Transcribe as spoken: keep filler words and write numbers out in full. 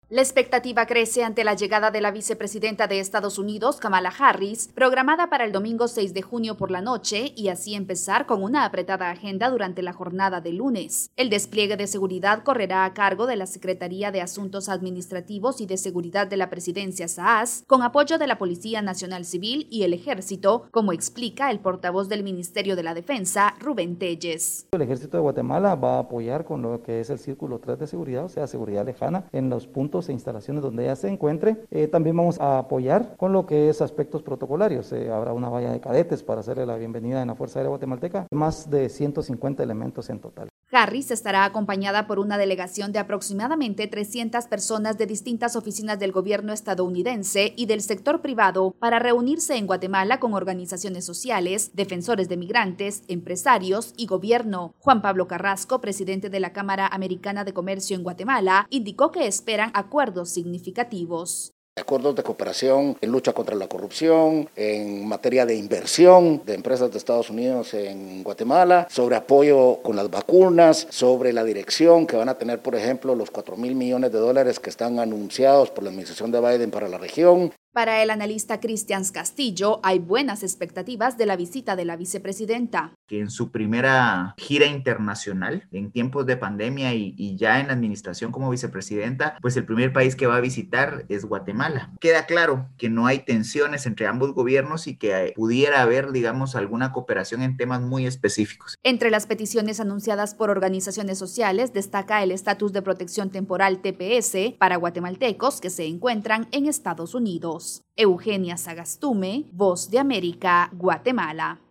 La expectativa crece ante la llegada de la vicepresidenta de Estados Unidos, Kamala Harris, programada para el domingo seis de junio por la noche y así empezar con una apretada agenda durante la jornada de lunes. El despliegue de seguridad correrá a cargo de la Secretaría de Asuntos Administrativos y de Seguridad de la Presidencia S A A S, con apoyo de la Policía Nacional Civil y el Ejército, como explica el portavoz del Ministerio de la Defensa, Rubén Telles. El Ejército de Guatemala va a apoyar con lo que es el Círculo tres de seguridad, o sea, seguridad lejana, en los puntos e instalaciones donde ella se encuentre. Eh, también vamos a apoyar con lo que es aspectos protocolarios. Eh, habrá una valla de cadetes para hacerle la bienvenida en la Fuerza Aérea Guatemalteca, más de ciento cincuenta elementos en total. Harris estará acompañada por una delegación de aproximadamente trescientas personas de distintas oficinas del gobierno estadounidense y del sector privado para reunirse en Guatemala con organizaciones sociales, defensores de migrantes, empresarios y gobierno. Juan Pablo Carrasco, presidente de la Cámara Americana de Comercio en Guatemala, indicó que esperan acuerdos significativos. Acuerdos de cooperación en lucha contra la corrupción, en materia de inversión de empresas de Estados Unidos en Guatemala, sobre apoyo con las vacunas, sobre la dirección que van a tener, por ejemplo, los cuatro mil millones de dólares que están anunciados por la administración de Biden para la región. Para el analista Cristian Castillo, hay buenas expectativas de la visita de la vicepresidenta. Que en su primera gira internacional, en tiempos de pandemia y, y ya en la administración como vicepresidenta, pues el primer país que va a visitar es Guatemala. Queda claro que no hay tensiones entre ambos gobiernos y que pudiera haber, digamos, alguna cooperación en temas muy específicos. Entre las peticiones anunciadas por organizaciones sociales destaca el estatus de protección temporal T P S para guatemaltecos que se encuentran en Estados Unidos. Eugenia Sagastume, Voz de América, Guatemala.